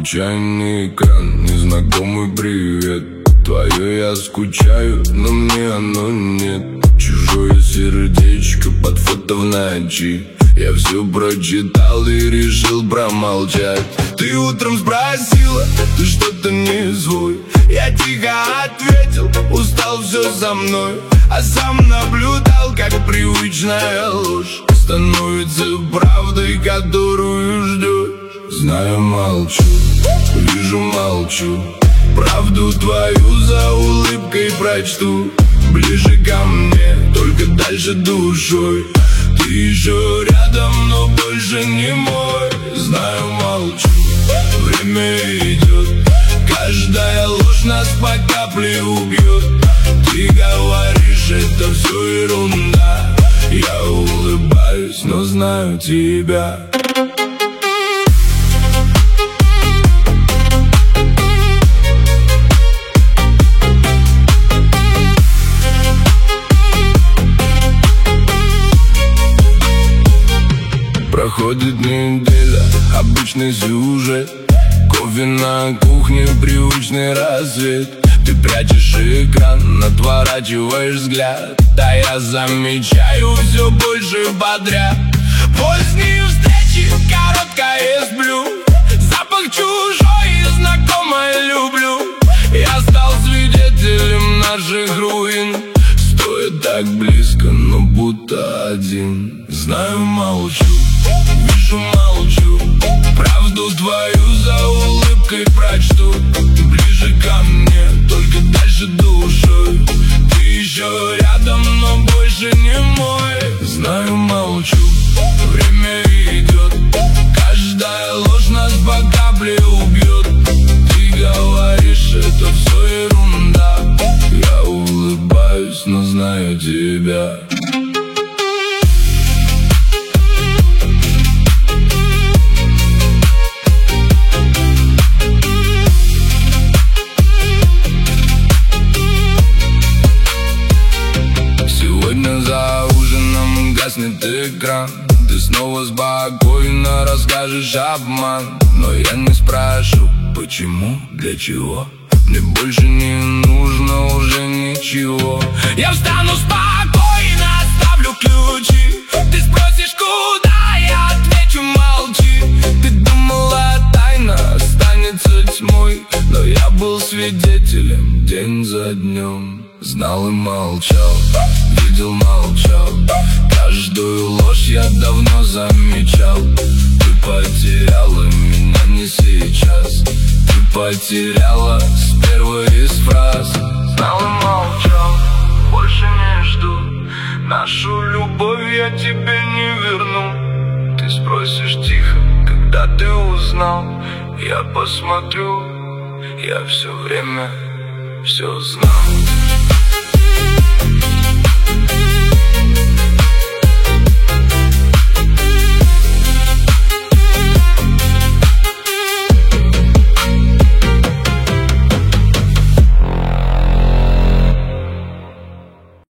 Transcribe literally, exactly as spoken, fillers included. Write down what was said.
Случайный экран, незнакомый привет. Твое я скучаю, но мне оно нет. Чужое сердечко под фото в ночи. Я все прочитал и решил промолчать. Ты утром спросила, ты что-то не свой. Я тихо ответил, устал, все со мной. А сам наблюдал, как привычная ложь становится правдой, которую ждешь. Знаю, молчу, вижу, молчу. Правду твою за улыбкой прочту. Ближе ко мне, только дальше душой. Ты еще рядом, но больше не мой. Знаю, молчу, время идет. Каждая ложь нас по капле убьет. Ты говоришь, это все ерунда. Я улыбаюсь, но знаю тебя. Проходит неделя, обычный сюжет. Кофе на кухне, привычный рассвет. Ты прячешь экран, отворачиваешь взгляд. Да я замечаю все больше подряд. Поздние встречи, короткое сплю. Запах чужой и знакомое люблю. Я стал свидетелем наших руин. Стоя так близко, но будто один. Знаю, молчу, вижу, молчу. Правду твою за улыбкой прочту. Ближе ко мне, только дальше душой. Ты еще рядом, но больше не мой. Знаю, молчу, время идет. Каждая ложь нас по капле убьет. Ты говоришь, это все ерунда. Я улыбаюсь, но знаю тебя. За ужином гаснет экран. Ты снова спокойно расскажешь обман. Но я не спрошу, почему, для чего. Мне больше не нужно уже ничего. Я встану спокойно, оставлю ключи. Ты спросишь, куда, я отвечу, молчи. Ты думала, тайна останется тьмой. Но я был свидетелем день за днем. Знал и молчал, видел, молчал. Каждую ложь я давно замечал. Ты потеряла меня не сейчас. Ты потеряла с первой из фраз. Знал и молчал, больше не жду. Нашу любовь я тебе не верну. Ты спросишь тихо, когда ты узнал. Я посмотрю, я все время все знал.